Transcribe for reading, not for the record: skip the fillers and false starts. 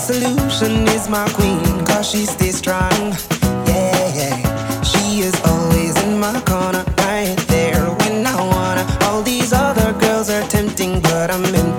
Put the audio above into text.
solution is my queen, cause she stays strong. Yeah, yeah. She is always in my corner, right there when I wanna. All these other girls are tempting, but I'm in